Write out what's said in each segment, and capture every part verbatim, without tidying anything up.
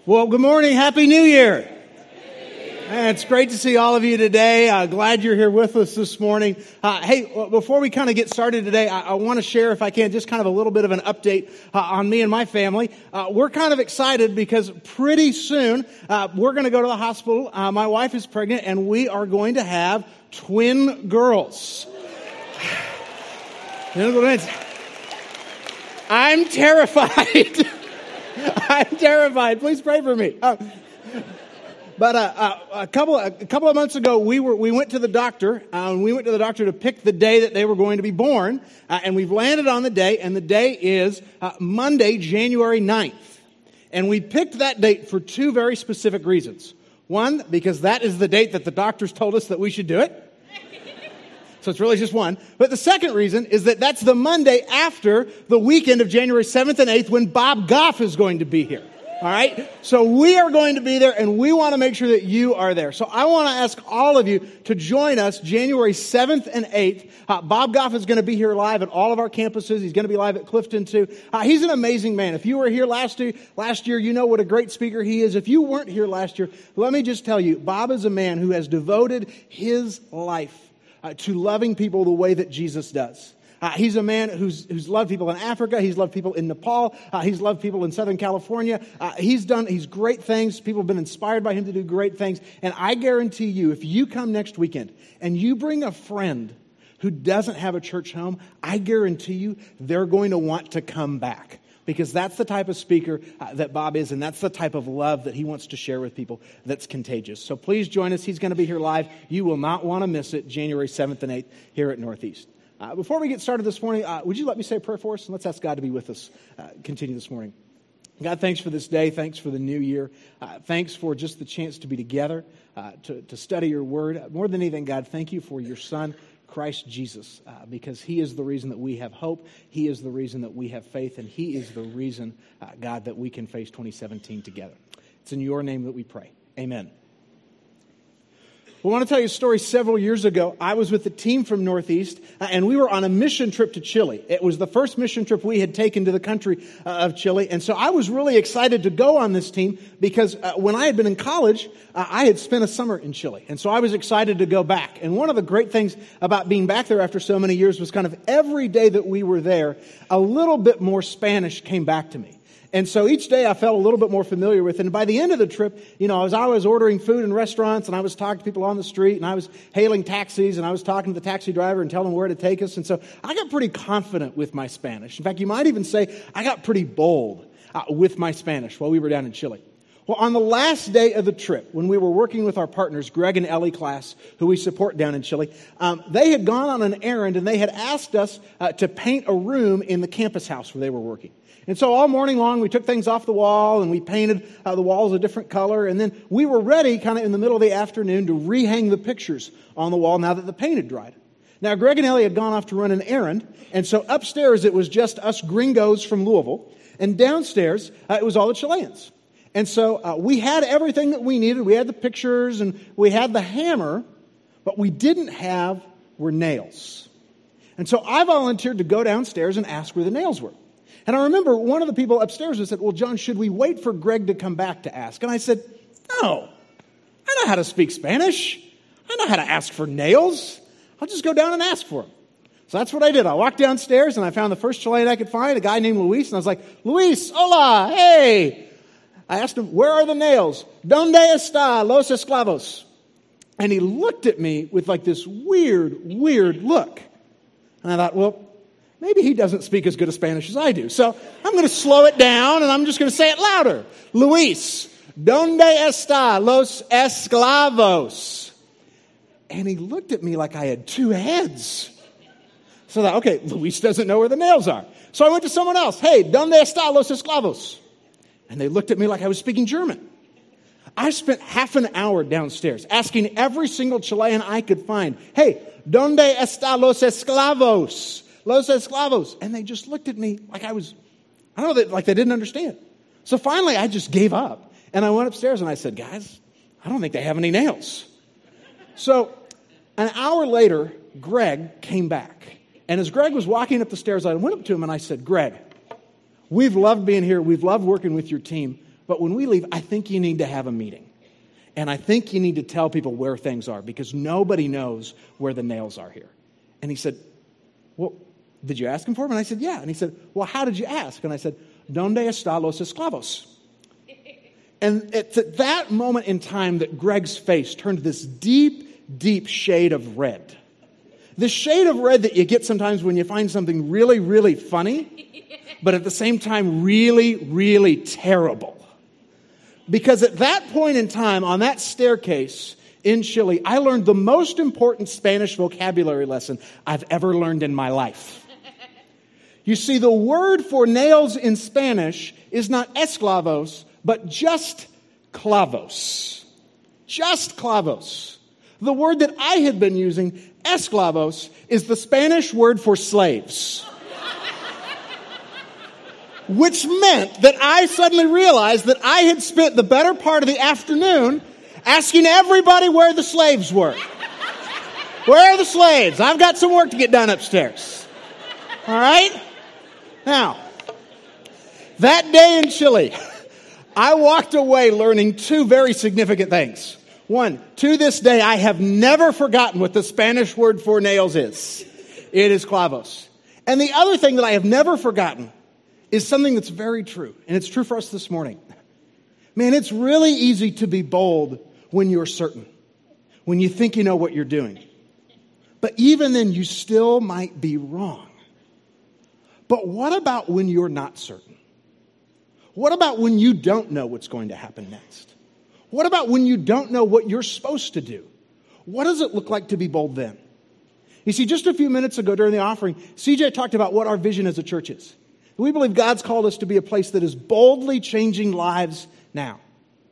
Well, good morning. Happy New Year. And it's great to see all of you today. Uh, glad you're here with us this morning. Uh, hey, before we kind of get started today, I, I want to share, if I can, just kind of a little bit of an update uh, on me and my family. Uh, we're kind of excited because pretty soon uh, we're going to go to the hospital. Uh, my wife is pregnant, and we are going to have twin girls. I'm terrified. I'm terrified. Please pray for me. Uh, But uh, uh, a couple a couple of months ago, we were we went to the doctor. Uh, and we went to the doctor to pick the day that they were going to be born, uh, and we've landed on the day. And the day is uh, Monday, January ninth. And we picked that date for two very specific reasons. One, because that is the date that the doctors told us that we should do it. So it's really just one. But the second reason is that that's the Monday after the weekend of January seventh and eighth, when Bob Goff is going to be here. All right? So we are going to be there, and we want to make sure that you are there. So I want to ask all of you to join us January seventh and eighth. Uh, Bob Goff is going to be here live at all of our campuses. He's going to be live at Clifton, too. Uh, he's an amazing man. If you were here last year, last year, you know what a great speaker he is. If you weren't here last year, let me just tell you, Bob is a man who has devoted his life uh, to loving people the way that Jesus does. Uh, he's a man who's who's loved people in Africa. He's loved people in Nepal. Uh, he's loved people in Southern California. Uh, he's done he's great things. People have been inspired by him to do great things. And I guarantee you, if you come next weekend and you bring a friend who doesn't have a church home, I guarantee you they're going to want to come back. Because that's the type of speaker uh, that Bob is, and that's the type of love that he wants to share with people that's contagious. So please join us. He's going to be here live. You will not want to miss it, January seventh and eighth here at Northeast. Uh, before we get started this morning, uh, would you let me say a prayer for us? And let's ask God to be with us. Uh, continue this morning. God, thanks for this day. Thanks for the new year. Uh, thanks for just the chance to be together, uh, to, to study your word. More than anything, God, thank you for your son, Christ Jesus, uh, because he is the reason that we have hope. He is the reason that we have faith. And he is the reason, uh, God, that we can face twenty seventeen together. It's in your name that we pray. Amen. Well, I want to tell you a story. Several years ago, I was with a team from Northeast, uh, and we were on a mission trip to Chile. It was the first mission trip we had taken to the country uh, of Chile, and so I was really excited to go on this team because uh, when I had been in college, uh, I had spent a summer in Chile, and so I was excited to go back. And one of the great things about being back there after so many years was kind of every day that we were there, a little bit more Spanish came back to me. And so each day I felt a little bit more familiar with it. And by the end of the trip, you know, as I was ordering food in restaurants and I was talking to people on the street and I was hailing taxis and I was talking to the taxi driver and telling him where to take us. And so I got pretty confident with my Spanish. In fact, you might even say I got pretty bold uh, with my Spanish while we were down in Chile. Well, on the last day of the trip, when we were working with our partners, Greg and Ellie Class, who we support down in Chile, um, they had gone on an errand and they had asked us uh, to paint a room in the campus house where they were working. And so all morning long, we took things off the wall and we painted uh, the walls a different color. And then we were ready kind of in the middle of the afternoon to rehang the pictures on the wall now that the paint had dried. Now, Greg and Ellie had gone off to run an errand. And so upstairs, it was just us gringos from Louisville. And downstairs, uh, it was all the Chileans. And so uh, we had everything that we needed. We had the pictures and we had the hammer. But we didn't have were nails. And so I volunteered to go downstairs and ask where the nails were. And I remember one of the people upstairs said, well, John, should we wait for Greg to come back to ask? And I said, no, I know how to speak Spanish. I know how to ask for nails. I'll just go down and ask for them. So that's what I did. I walked downstairs and I found the first Chilean I could find, a guy named Luis. And I was like, Luis, hola, hey. I asked him, where are the nails? ¿Dónde está los esclavos? And he looked at me with like this weird, weird look. And I thought, well, maybe he doesn't speak as good a Spanish as I do. So I'm going to slow it down and I'm just going to say it louder. Luis, ¿dónde está los esclavos? And he looked at me like I had two heads. So I thought, okay, Luis doesn't know where the nails are. So I went to someone else. Hey, ¿dónde está los esclavos? And they looked at me like I was speaking German. I spent half an hour downstairs asking every single Chilean I could find, hey, ¿dónde está los esclavos? Los esclavos. And they just looked at me like I was, I don't know, like they didn't understand. So finally, I just gave up. And I went upstairs and I said, guys, I don't think they have any nails. So an hour later, Greg came back. And as Greg was walking up the stairs, I went up to him and I said, Greg, we've loved being here. We've loved working with your team. but when we leave, I think you need to have a meeting. And I think you need to tell people where things are because nobody knows where the nails are here. And he said, well, did you ask him for them? And I said, yeah. And he said, well, how did you ask? And I said, ¿Dónde están los esclavos? And it's at that moment in time that Greg's face turned this deep, deep shade of red. This shade of red that you get sometimes when you find something really, really funny, but at the same time really, really terrible. Because at that point in time, on that staircase in Chile, I learned the most important Spanish vocabulary lesson I've ever learned in my life. You see, the word for nails in Spanish is not esclavos, but just clavos. Just clavos. The word that I had been using, esclavos, is the Spanish word for slaves. Which meant that I suddenly realized that I had spent the better part of the afternoon asking everybody where the slaves were. Where are the slaves? I've got some work to get done upstairs. All right? Now, that day in Chile, I walked away learning two very significant things. One, to this day, I have never forgotten what the Spanish word for nails is. It is clavos. And the other thing that I have never forgotten is something that's very true. And it's true for us this morning. Man, it's really easy to be bold when you're certain. When you think you know what you're doing. But even then, you still might be wrong. But what about when you're not certain? What about when you don't know what's going to happen next? What about when you don't know what you're supposed to do? What does it look like to be bold then? You see, just a few minutes ago during the offering, C J talked about what our vision as a church is. We believe God's called us to be a place that is boldly changing lives now.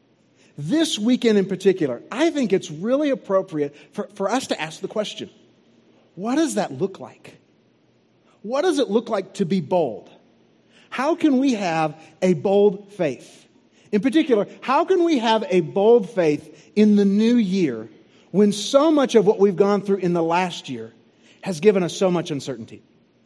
This weekend in particular, I think it's really appropriate for, for us to ask the question, what does that look like? What does it look like to be bold? How can we have a bold faith? In particular, how can we have a bold faith in the new year when so much of what we've gone through in the last year has given us so much uncertainty?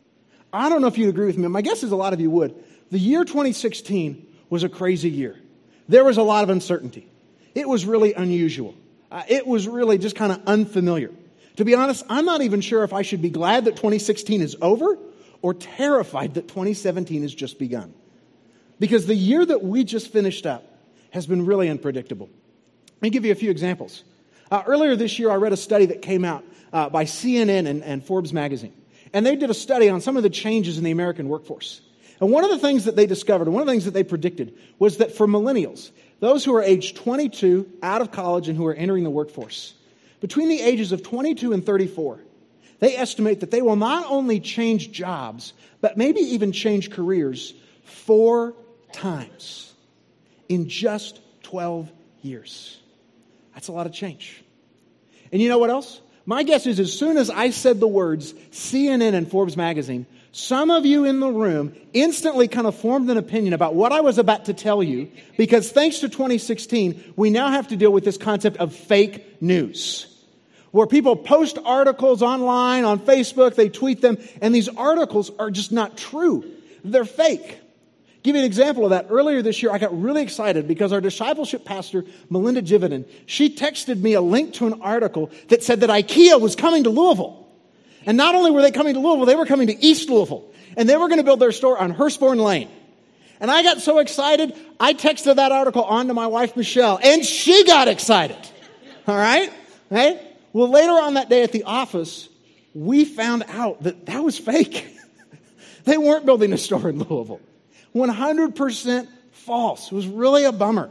I don't know if you'd agree with me. My guess is a lot of you would. The year twenty sixteen was a crazy year. There was a lot of uncertainty. It was really unusual. Uh, it was really just kind of unfamiliar. To be honest, I'm not even sure if I should be glad that twenty sixteen is over or terrified that twenty seventeen has just begun. Because the year that we just finished up has been really unpredictable. Let me give you a few examples. Uh, earlier this year, I read a study that came out uh, by C N N and, and Forbes magazine. And they did a study on some of the changes in the American workforce. And one of the things that they discovered, one of the things that they predicted, was that for millennials, those who are age twenty-two, out of college, and who are entering the workforce, between the ages of twenty-two and thirty-four, they estimate that they will not only change jobs, but maybe even change careers four times in just twelve years. That's a lot of change. And you know what else? My guess is as soon as I said the words C N N and Forbes magazine, some of you in the room instantly kind of formed an opinion about what I was about to tell you, because thanks to twenty sixteen, we now have to deal with this concept of fake news, where people post articles online, on Facebook, they tweet them, and these articles are just not true. They're fake. Give you an example of that. Earlier this year, I got really excited because our discipleship pastor, Melinda Jividen, she texted me a link to an article that said that IKEA was coming to Louisville. And not only were they coming to Louisville, they were coming to East Louisville. And they were going to build their store on Hurstbourne Lane. And I got so excited, I texted that article on to my wife, Michelle, and she got excited. All right? Right? Well, later on that day at the office, we found out that that was fake. They weren't building a store in Louisville. one hundred percent false. It was really a bummer.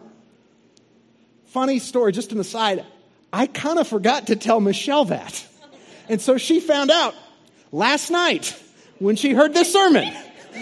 Funny story, just an aside. I kind of forgot to tell Michelle that. And so she found out last night when she heard this sermon.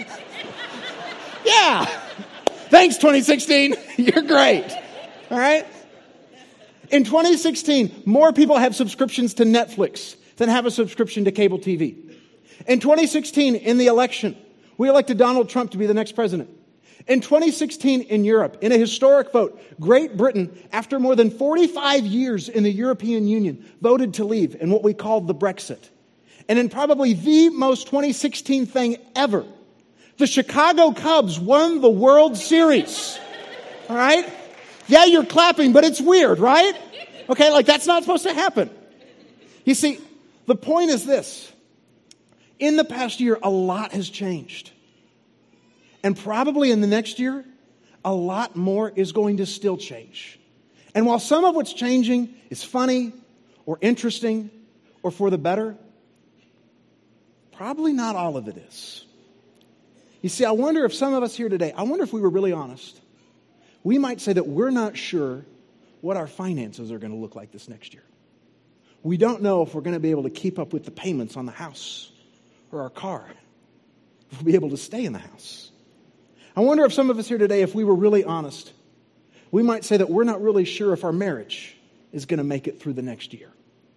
Yeah. Thanks, twenty sixteen. You're great. All right? In twenty sixteen, more people have subscriptions to Netflix than have a subscription to cable T V. In twenty sixteen, in the election, we elected Donald Trump to be the next president. In twenty sixteen, in Europe, in a historic vote, Great Britain, after more than forty-five years in the European Union, voted to leave in what we called the Brexit. And in probably the most twenty sixteen thing ever, the Chicago Cubs won the World Series. All right? Yeah, you're clapping, but it's weird, right? Okay, like that's not supposed to happen. You see, the point is this. In the past year, a lot has changed. And probably in the next year, a lot more is going to still change. And while some of what's changing is funny or interesting or for the better, probably not all of it is. You see, I wonder if some of us here today, I wonder if we were really honest, we might say that we're not sure what our finances are going to look like this next year. We don't know if we're going to be able to keep up with the payments on the house or our car, if we'll be able to stay in the house. I wonder if some of us here today, if we were really honest, we might say that we're not really sure if our marriage is going to make it through the next year.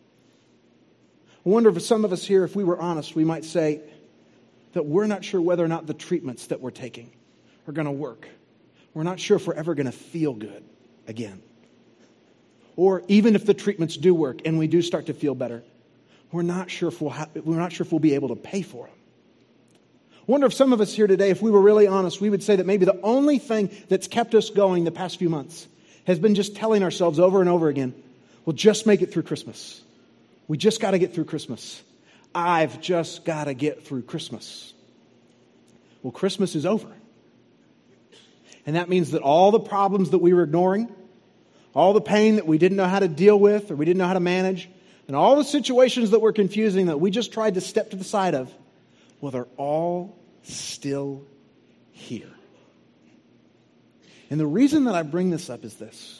I wonder if some of us here, if we were honest, we might say that we're not sure whether or not the treatments that we're taking are going to work. We're not sure if we're ever going to feel good again. Or even if the treatments do work and we do start to feel better, we're not sure if we'll ha- we're not sure if we'll be able to pay for them. I wonder if some of us here today, if we were really honest, we would say that maybe the only thing that's kept us going the past few months has been just telling ourselves over and over again, we'll just make it through Christmas. We just got to get through Christmas. I've just got to get through Christmas. Well, Christmas is over. And that means that all the problems that we were ignoring, all the pain that we didn't know how to deal with or we didn't know how to manage, and all the situations that were confusing that we just tried to step to the side of, well, they're all still here. And the reason that I bring this up is this.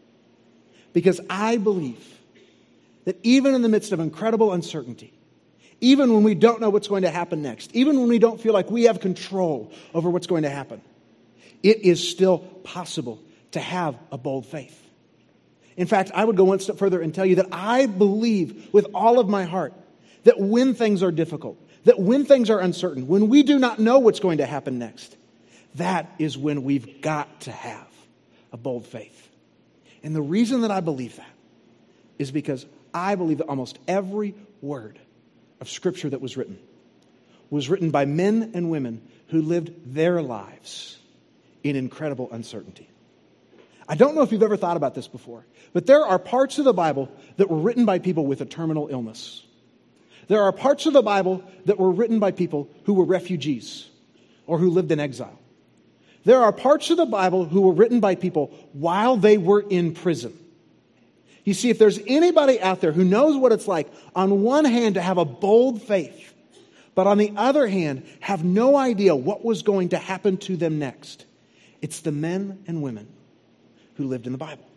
Because I believe that even in the midst of incredible uncertainty, even when we don't know what's going to happen next, even when we don't feel like we have control over what's going to happen, it is still possible to have a bold faith. In fact, I would go one step further and tell you that I believe with all of my heart that when things are difficult, that when things are uncertain, when we do not know what's going to happen next, that is when we've got to have a bold faith. And the reason that I believe that is because I believe that almost every word of Scripture that was written was written by men and women who lived their lives in incredible uncertainty. I don't know if you've ever thought about this before, but there are parts of the Bible that were written by people with a terminal illness. There are parts of the Bible that were written by people who were refugees or who lived in exile. There are parts of the Bible who were written by people while they were in prison. You see, if there's anybody out there who knows what it's like, on one hand, to have a bold faith, but on the other hand, have no idea what was going to happen to them next, it's the men and women who lived in the Bible.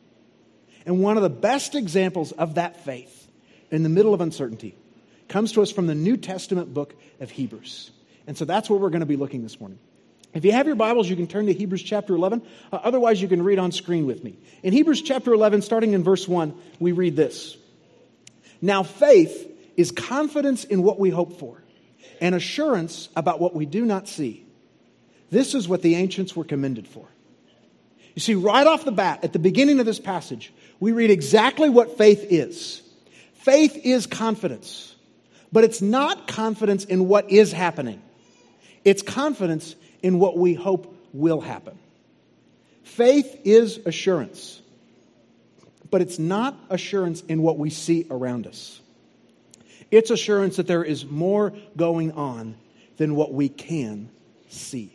And one of the best examples of that faith in the middle of uncertainty comes to us from the New Testament book of Hebrews. And so that's where we're going to be looking this morning. If you have your Bibles, you can turn to Hebrews chapter eleven. Uh, otherwise, you can read on screen with me. In Hebrews chapter eleven, starting in verse one, we read this. Now faith is confidence in what we hope for, and assurance about what we do not see. This is what the ancients were commended for. You see, right off the bat, at the beginning of this passage, we read exactly what faith is. Faith is confidence, but it's not confidence in what is happening. It's confidence in what we hope will happen. Faith is assurance, but it's not assurance in what we see around us. It's assurance that there is more going on than what we can see.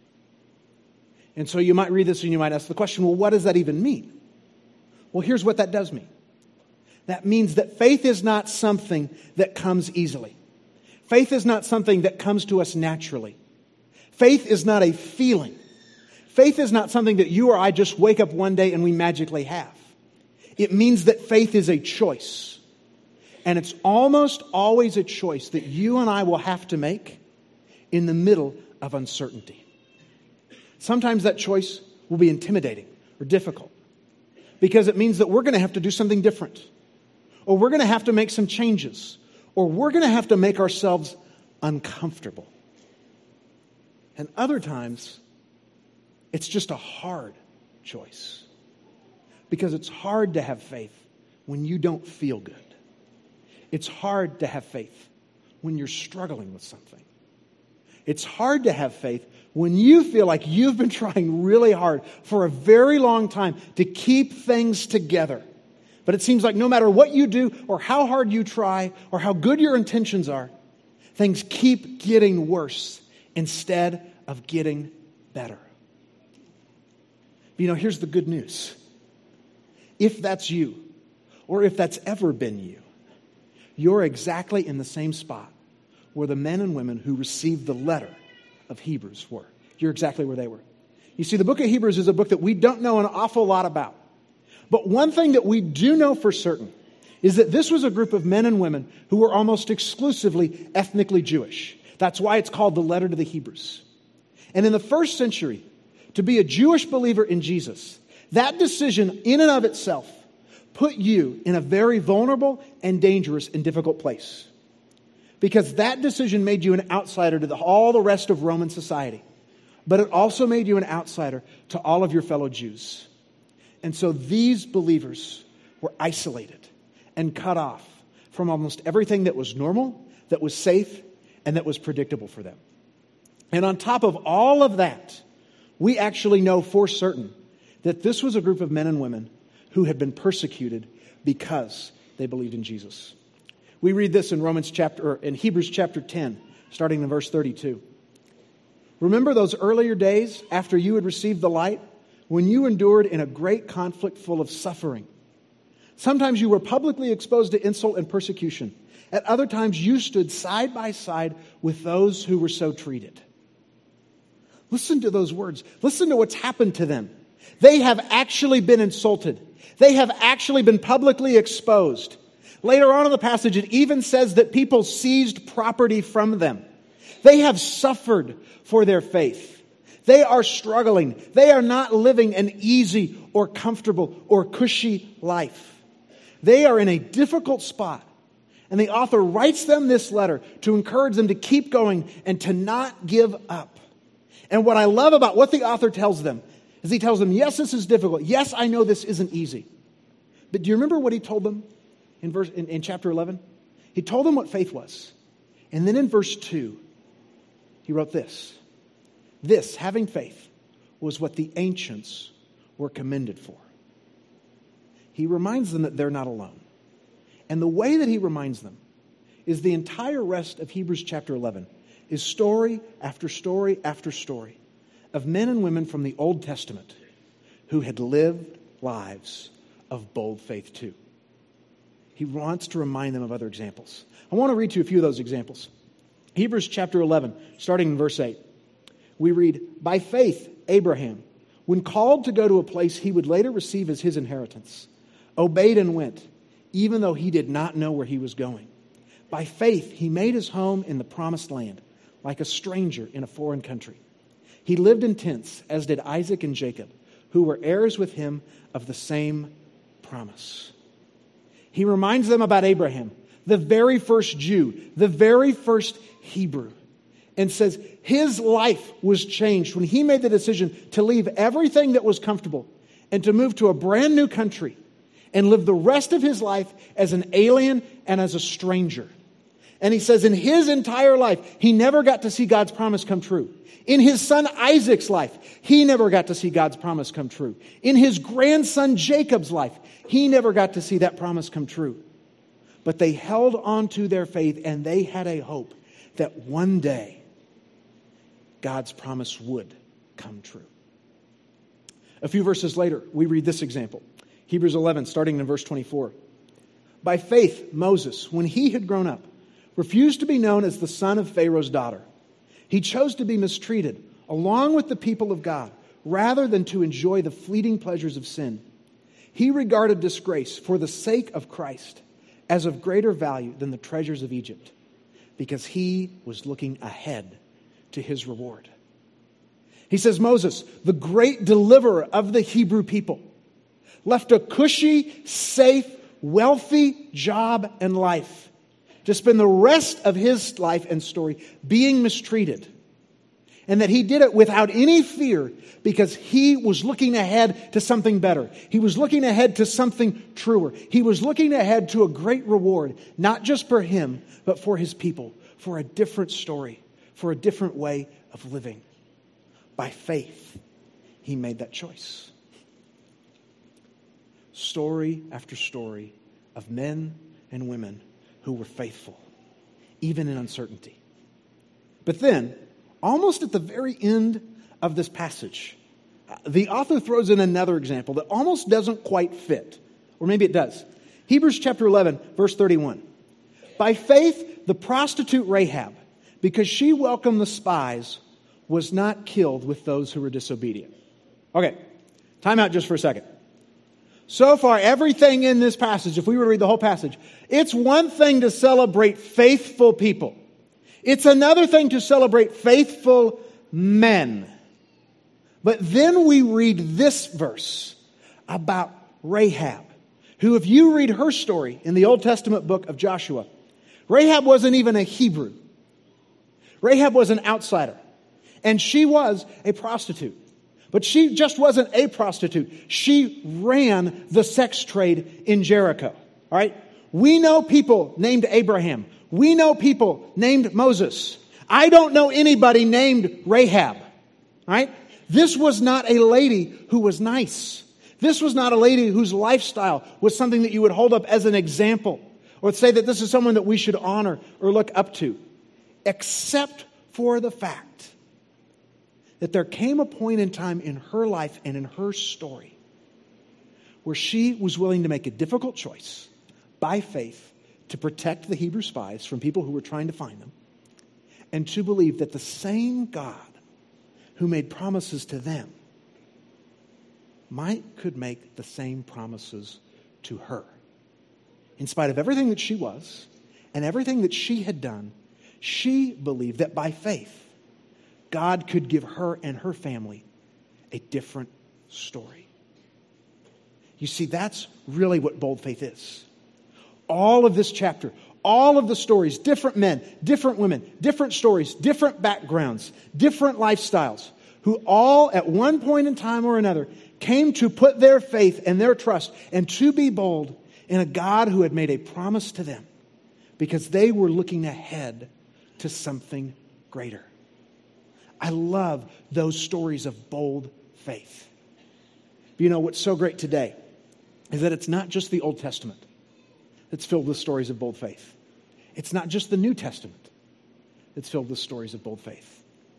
And so you might read this and you might ask the question, well, what does that even mean? Well, here's what that does mean. That means that faith is not something that comes easily. Faith is not something that comes to us naturally. Faith is not a feeling. Faith is not something that you or I just wake up one day and we magically have. It means that faith is a choice. And it's almost always a choice that you and I will have to make in the middle of uncertainty. Sometimes that choice will be intimidating or difficult because it means that we're going to have to do something different, or we're going to have to make some changes, or we're going to have to make ourselves uncomfortable. And other times, it's just a hard choice because it's hard to have faith when you don't feel good. It's hard to have faith when you're struggling with something. It's hard to have faith when you feel like you've been trying really hard for a very long time to keep things together, but it seems like no matter what you do or how hard you try or how good your intentions are, things keep getting worse instead of getting better. You know, here's the good news. If that's you, or if that's ever been you, you're exactly in the same spot where the men and women who received the letter of Hebrews were. You're exactly where they were. You see, the book of Hebrews is a book that we don't know an awful lot about. But one thing that we do know for certain is that this was a group of men and women who were almost exclusively ethnically Jewish. That's why it's called the letter to the Hebrews. And in the first century, to be a Jewish believer in Jesus, that decision in and of itself put you in a very vulnerable and dangerous and difficult place. Because that decision made you an outsider to the, all the rest of Roman society. But it also made you an outsider to all of your fellow Jews. And so these believers were isolated and cut off from almost everything that was normal, that was safe, and that was predictable for them. And on top of all of that, we actually know for certain that this was a group of men and women who had been persecuted because they believed in Jesus. We read this in Romans chapter, or in Hebrews chapter ten, starting in verse thirty-two. Remember those earlier days after you had received the light, when you endured in a great conflict full of suffering. Sometimes you were publicly exposed to insult and persecution. At other times you stood side by side with those who were so treated. Listen to those words. Listen to what's happened to them. They have actually been insulted. They have actually been publicly exposed. Later on in the passage, it even says that people seized property from them. They have suffered for their faith. They are struggling. They are not living an easy or comfortable or cushy life. They are in a difficult spot. And the author writes them this letter to encourage them to keep going and to not give up. And what I love about what the author tells them is he tells them, yes, this is difficult. Yes, I know this isn't easy. But do you remember what he told them in, verse, in, in chapter eleven? He told them what faith was. And then in verse two, he wrote this. This, having faith, was what the ancients were commended for. He reminds them that they're not alone. And the way that he reminds them is the entire rest of Hebrews chapter eleven is story after story after story of men and women from the Old Testament who had lived lives of bold faith too. He wants to remind them of other examples. I want to read to you a few of those examples. Hebrews chapter eleven, starting in verse eight. We read, by faith, Abraham, when called to go to a place he would later receive as his inheritance, obeyed and went, even though he did not know where he was going. By faith, he made his home in the promised land, like a stranger in a foreign country. He lived in tents, as did Isaac and Jacob, who were heirs with him of the same promise. He reminds them about Abraham, the very first Jew, the very first Hebrew, and says his life was changed when he made the decision to leave everything that was comfortable and to move to a brand new country and live the rest of his life as an alien and as a stranger. And he says in his entire life, he never got to see God's promise come true. In his son Isaac's life, he never got to see God's promise come true. In his grandson Jacob's life, he never got to see that promise come true. But they held on to their faith and they had a hope that one day God's promise would come true. A few verses later, we read this example. Hebrews eleven, starting in verse twenty-four. By faith, Moses, when he had grown up, refused to be known as the son of Pharaoh's daughter. He chose to be mistreated along with the people of God rather than to enjoy the fleeting pleasures of sin. He regarded disgrace for the sake of Christ as of greater value than the treasures of Egypt, because he was looking ahead to his reward. He says, Moses, the great deliverer of the Hebrew people, left a cushy, safe, wealthy job and life to spend the rest of his life and story being mistreated. And that he did it without any fear because he was looking ahead to something better. He was looking ahead to something truer. He was looking ahead to a great reward, not just for him, but for his people, for a different story, for a different way of living. By faith, he made that choice. Story after story of men and women who were faithful, even in uncertainty. But then, almost at the very end of this passage, the author throws in another example that almost doesn't quite fit. Or maybe it does. Hebrews chapter eleven, verse thirty-one. By faith, the prostitute Rahab, because she welcomed the spies, was not killed with those who were disobedient. Okay, time out just for a second. So far, everything in this passage, if we were to read the whole passage, it's one thing to celebrate faithful people. It's another thing to celebrate faithful men. But then we read this verse about Rahab, who, if you read her story in the Old Testament book of Joshua, Rahab wasn't even a Hebrew. Rahab was an outsider, and she was a prostitute. But she just wasn't a prostitute. She ran the sex trade in Jericho. All right? We know people named Abraham. We know people named Moses. I don't know anybody named Rahab. All right? This was not a lady who was nice. This was not a lady whose lifestyle was something that you would hold up as an example or say that this is someone that we should honor or look up to, except for the fact that there came a point in time in her life and in her story where she was willing to make a difficult choice by faith to protect the Hebrew spies from people who were trying to find them, and to believe that the same God who made promises to them might could make the same promises to her. In spite of everything that she was and everything that she had done, she believed that by faith, God could give her and her family a different story. You see, that's really what bold faith is. All of this chapter, all of the stories, different men, different women, different stories, different backgrounds, different lifestyles, who all at one point in time or another came to put their faith and their trust and to be bold in a God who had made a promise to them because they were looking ahead to something greater. I love those stories of bold faith. But you know what's so great today is that it's not just the Old Testament that's filled with stories of bold faith. It's not just the New Testament that's filled with stories of bold faith.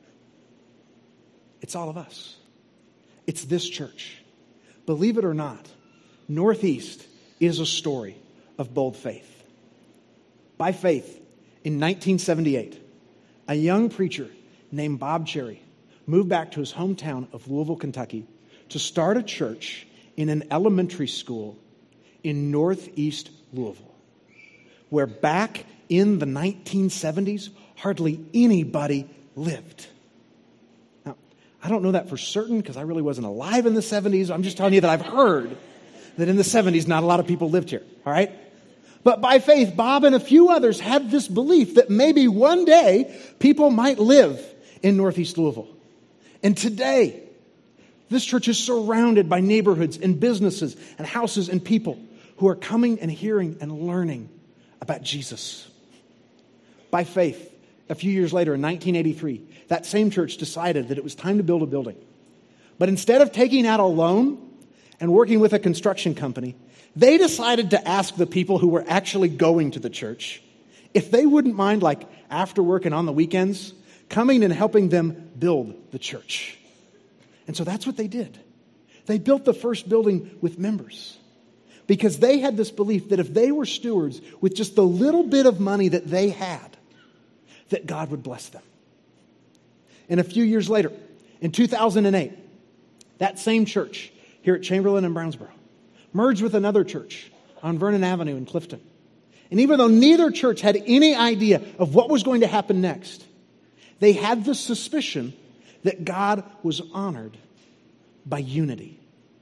It's all of us. It's this church. Believe it or not, Northeast is a story of bold faith. By faith, in nineteen seventy-eight, a young preacher named Bob Cherry moved back to his hometown of Louisville, Kentucky, to start a church in an elementary school in Northeast Louisville, where back in the nineteen seventies, hardly anybody lived. Now, I don't know that for certain because I really wasn't alive in the seventies. I'm just telling you that I've heard that in the seventies, not a lot of people lived here, all right? But by faith, Bob and a few others had this belief that maybe one day people might live in Northeast Louisville. And today, this church is surrounded by neighborhoods and businesses and houses and people who are coming and hearing and learning about Jesus. By faith, a few years later in nineteen eighty-three, that same church decided that it was time to build a building. But instead of taking out a loan and working with a construction company, they decided to ask the people who were actually going to the church if they wouldn't mind, like after work and on the weekends, coming and helping them build the church. And so that's what they did. They built the first building with members because they had this belief that if they were stewards with just the little bit of money that they had, that God would bless them. And a few years later, in two thousand eight, that same church here at Chamberlain and Brownsboro merged with another church on Vernon Avenue in Clifton. And even though neither church had any idea of what was going to happen next, they had the suspicion that God was honored by unity.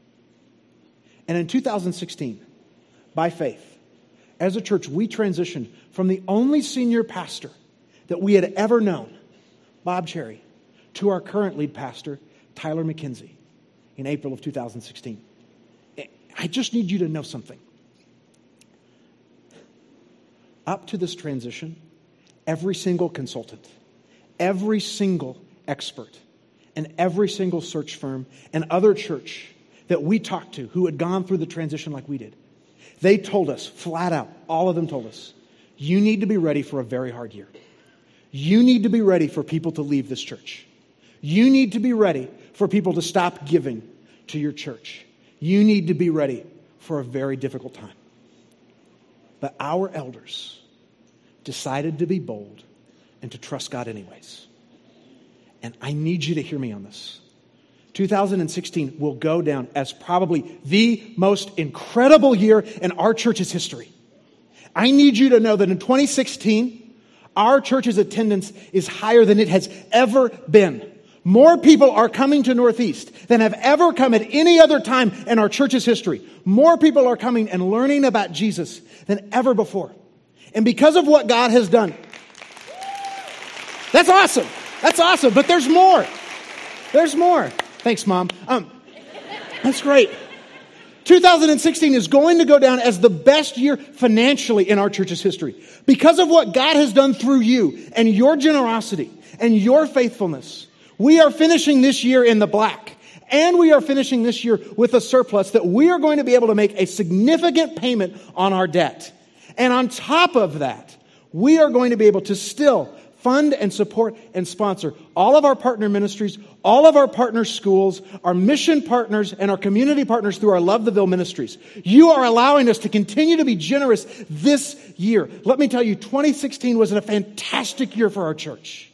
And in two thousand sixteen, by faith, as a church, we transitioned from the only senior pastor that we had ever known, Bob Cherry, to our current lead pastor, Tyler McKenzie, in April of two thousand sixteen. I just need you to know something. Up to this transition, every single consultant, every single expert, and every single search firm and other church that we talked to who had gone through the transition like we did, they told us flat out, all of them told us, you need to be ready for a very hard year. You need to be ready for people to leave this church. You need to be ready for people to stop giving to your church. You need to be ready for a very difficult time. But our elders decided to be bold and to trust God anyways. And I need you to hear me on this. two thousand sixteen will go down as probably the most incredible year in our church's history. I need you to know that in twenty sixteen, our church's attendance is higher than it has ever been. More people are coming to Northeast than have ever come at any other time in our church's history. More people are coming and learning about Jesus than ever before. And because of what God has done, that's awesome. That's awesome. But there's more. There's more. Thanks, Mom. Um, that's great. two thousand sixteen is going to go down as the best year financially in our church's history. Because of what God has done through you and your generosity and your faithfulness, we are finishing this year in the black. And we are finishing this year with a surplus that we are going to be able to make a significant payment on our debt. And on top of that, we are going to be able to still fund and support and sponsor all of our partner ministries, all of our partner schools, our mission partners, and our community partners through our Love the Ville ministries. You are allowing us to continue to be generous this year. Let me tell you, twenty sixteen was a fantastic year for our church.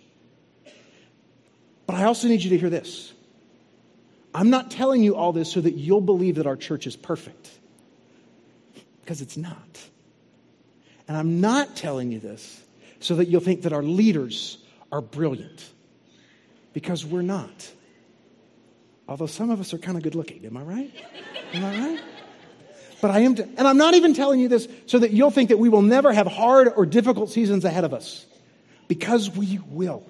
But I also need you to hear this. I'm not telling you all this so that you'll believe that our church is perfect. Because it's not. And I'm not telling you this so that you'll think that our leaders are brilliant. Because we're not. Although some of us are kind of good looking. Am I right? Am I right? But I am, t- and I'm not even telling you this so that you'll think that we will never have hard or difficult seasons ahead of us. Because we will.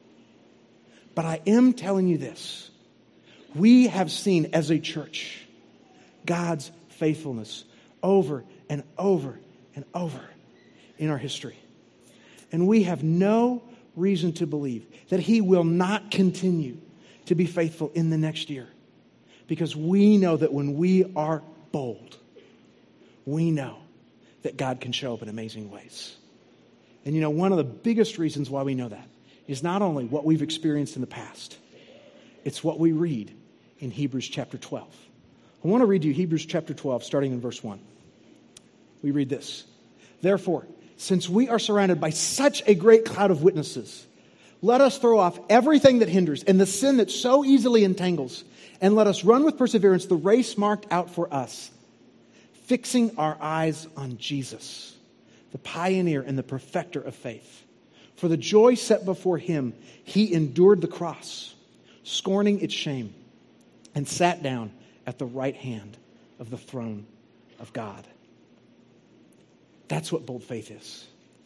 But I am telling you this. We have seen as a church God's faithfulness over and over and over in our history. And we have no reason to believe that He will not continue to be faithful in the next year. Because we know that when we are bold, we know that God can show up in amazing ways. And you know, one of the biggest reasons why we know that is not only what we've experienced in the past, it's what we read in Hebrews chapter twelve. I want to read you Hebrews chapter twelve, starting in verse one. We read this. Therefore, since we are surrounded by such a great cloud of witnesses, let us throw off everything that hinders and the sin that so easily entangles, and let us run with perseverance the race marked out for us, fixing our eyes on Jesus, the pioneer and the perfecter of faith. For the joy set before Him, He endured the cross, scorning its shame, and sat down at the right hand of the throne of God. That's what bold faith is.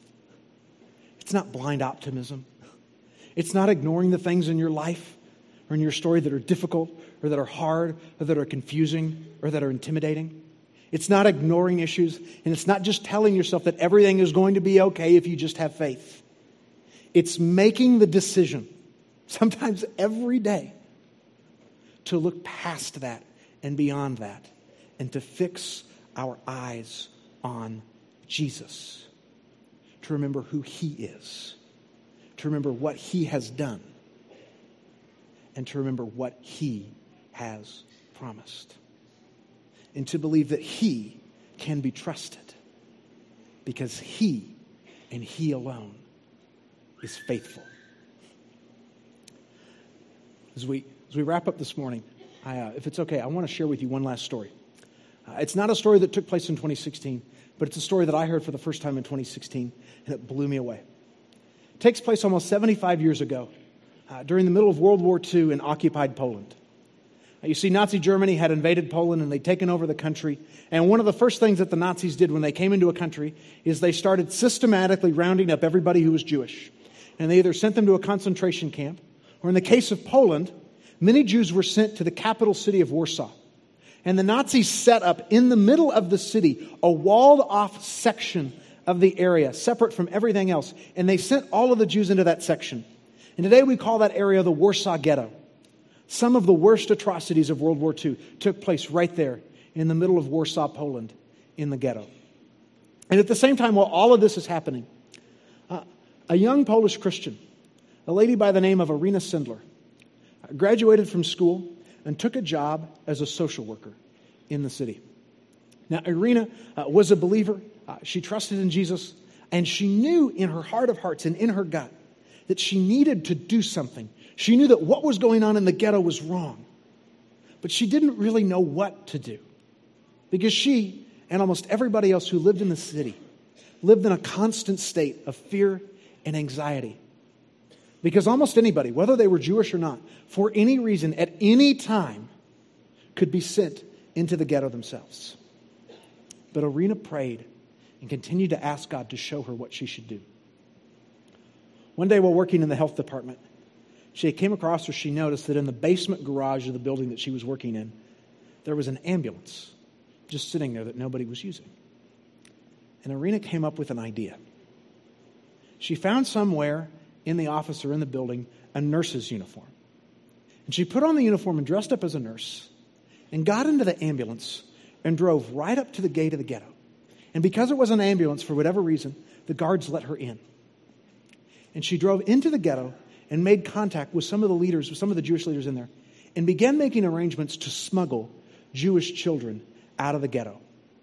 It's not blind optimism. It's not ignoring the things in your life or in your story that are difficult or that are hard or that are confusing or that are intimidating. It's not ignoring issues, and it's not just telling yourself that everything is going to be okay if you just have faith. It's making the decision, sometimes every day, to look past that and beyond that and to fix our eyes on Jesus, to remember who He is, to remember what He has done, and to remember what He has promised, and to believe that He can be trusted because He and He alone is faithful. As we as we wrap up this morning, I, uh, if it's okay, I want to share with you one last story. Uh, it's not a story that took place in twenty sixteen, but it's a story that I heard for the first time in twenty sixteen, and it blew me away. It takes place almost seventy-five years ago, uh, during the middle of World War Two in occupied Poland. Uh, you see, Nazi Germany had invaded Poland, and they'd taken over the country. And one of the first things that the Nazis did when they came into a country is they started systematically rounding up everybody who was Jewish. And they either sent them to a concentration camp, or in the case of Poland, many Jews were sent to the capital city of Warsaw. And the Nazis set up in the middle of the city a walled-off section of the area, separate from everything else. And they sent all of the Jews into that section. And today we call that area the Warsaw Ghetto. Some of the worst atrocities of World War Two took place right there in the middle of Warsaw, Poland, in the ghetto. And at the same time, while all of this is happening, uh, a young Polish Christian, a lady by the name of Irina Sendler, graduated from school and took a job as a social worker in the city. Now, Irina uh, was a believer. Uh, she trusted in Jesus, and she knew in her heart of hearts and in her gut that she needed to do something. She knew that what was going on in the ghetto was wrong, but she didn't really know what to do because she and almost everybody else who lived in the city lived in a constant state of fear and anxiety. Because almost anybody, whether they were Jewish or not, for any reason, at any time, could be sent into the ghetto themselves. But Irina prayed and continued to ask God to show her what she should do. One day while working in the health department, she came across or she noticed that in the basement garage of the building that she was working in, there was an ambulance just sitting there that nobody was using. And Irina came up with an idea. She found somewhere in the office or in the building a nurse's uniform. And she put on the uniform and dressed up as a nurse and got into the ambulance and drove right up to the gate of the ghetto. And because it was an ambulance, for whatever reason, the guards let her in. And she drove into the ghetto and made contact with some of the leaders, with some of the Jewish leaders in there, and began making arrangements to smuggle Jewish children out of the ghetto.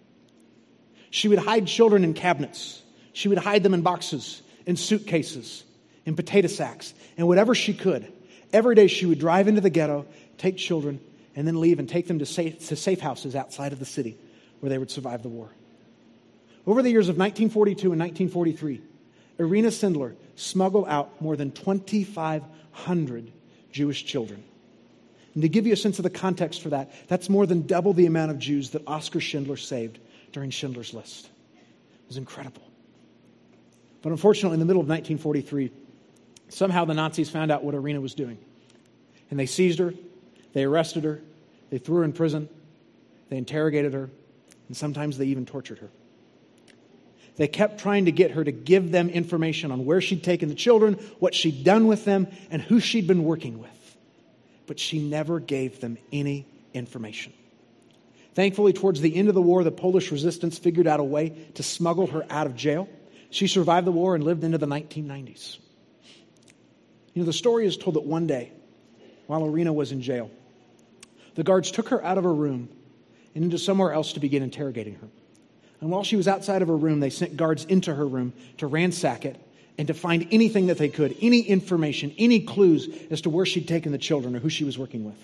She would hide children in cabinets. She would hide them in boxes, in suitcases, in potato sacks, and whatever she could. Every day she would drive into the ghetto, take children, and then leave and take them to safe, to safe houses outside of the city where they would survive the war. Over the years of nineteen forty-two and nineteen forty-three, Irina Sendler smuggled out more than twenty-five hundred Jewish children. And to give you a sense of the context for that, that's more than double the amount of Jews that Oskar Schindler saved during Schindler's List. It was incredible. But unfortunately, in the middle of nineteen forty-three, somehow the Nazis found out what Irina was doing. And they seized her, they arrested her, they threw her in prison, they interrogated her, and sometimes they even tortured her. They kept trying to get her to give them information on where she'd taken the children, what she'd done with them, and who she'd been working with. But she never gave them any information. Thankfully, towards the end of the war, the Polish resistance figured out a way to smuggle her out of jail. She survived the war and lived into the nineteen nineties. You know, the story is told that one day, while Irina was in jail, the guards took her out of her room and into somewhere else to begin interrogating her. And while she was outside of her room, they sent guards into her room to ransack it and to find anything that they could, any information, any clues as to where she'd taken the children or who she was working with.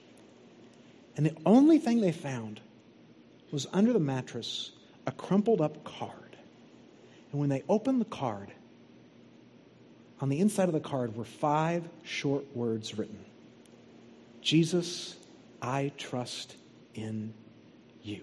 And the only thing they found was under the mattress a crumpled up card. And when they opened the card, on the inside of the card were five short words written. Jesus, I trust in you.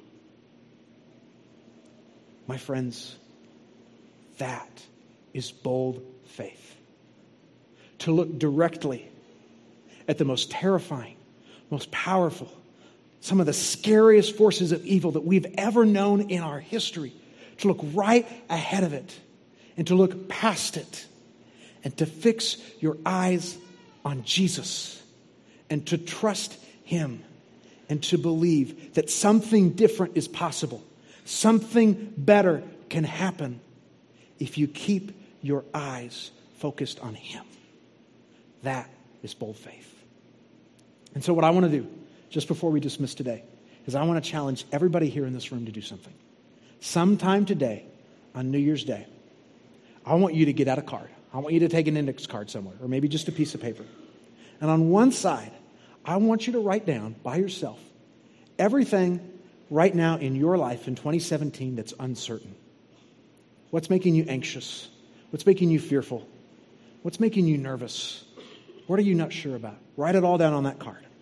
My friends, that is bold faith. To look directly at the most terrifying, most powerful, some of the scariest forces of evil that we've ever known in our history. To look right ahead of it and to look past it and to fix your eyes on Jesus and to trust Him and to believe that something different is possible. Something better can happen if you keep your eyes focused on Him. That is bold faith. And so what I want to do, just before we dismiss today, is I want to challenge everybody here in this room to do something. Sometime today, on New Year's Day, I want you to get out a card. I want you to take an index card somewhere, or maybe just a piece of paper. And on one side, I want you to write down by yourself everything right now in your life in twenty seventeen that's uncertain. What's making you anxious? What's making you fearful? What's making you nervous? What are you not sure about? Write it all down on that card.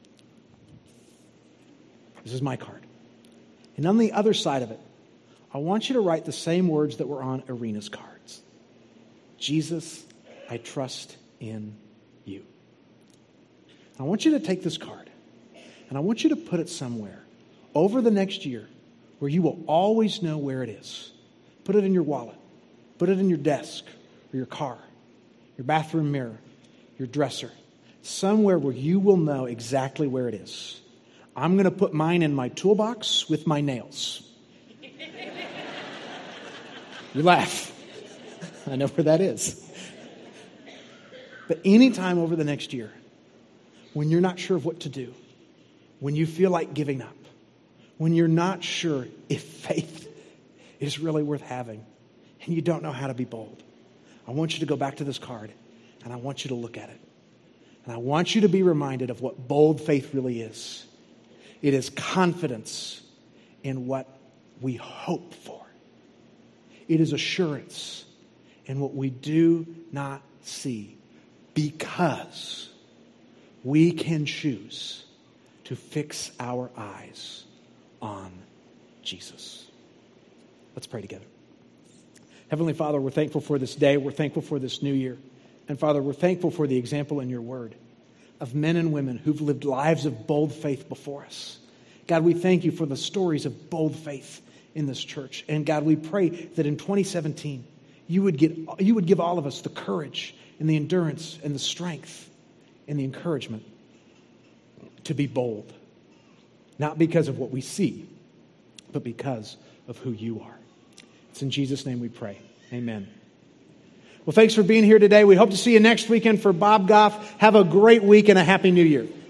This is my card. And on the other side of it, I want you to write the same words that were on Irina's cards. Jesus, I trust in you. I want you to take this card and I want you to put it somewhere over the next year where you will always know where it is. Put it in your wallet. Put it in your desk or your car, your bathroom mirror, your dresser. somewhere where you will know exactly where it is. I'm going to put mine in my toolbox with my nails. You laugh. I know where that is. But anytime over the next year, when you're not sure of what to do, when you feel like giving up, when you're not sure if faith is really worth having, and you don't know how to be bold, I want you to go back to this card, and I want you to look at it. And I want you to be reminded of what bold faith really is. It is confidence in what we hope for. It is assurance in what we do not see, because we can choose to fix our eyes on Jesus. Let's pray together. Heavenly Father, we're thankful for this day. We're thankful for this new year. And Father, we're thankful for the example in your word of men and women who've lived lives of bold faith before us. God, we thank you for the stories of bold faith in this church. And God, we pray that in twenty seventeen, you would get, you would give all of us the courage and the endurance and the strength and the encouragement to be bold. Not because of what we see, but because of who you are. It's in Jesus' name we pray. Amen. Well, thanks for being here today. We hope to see you next weekend for Bob Goff. Have a great week and a happy new year.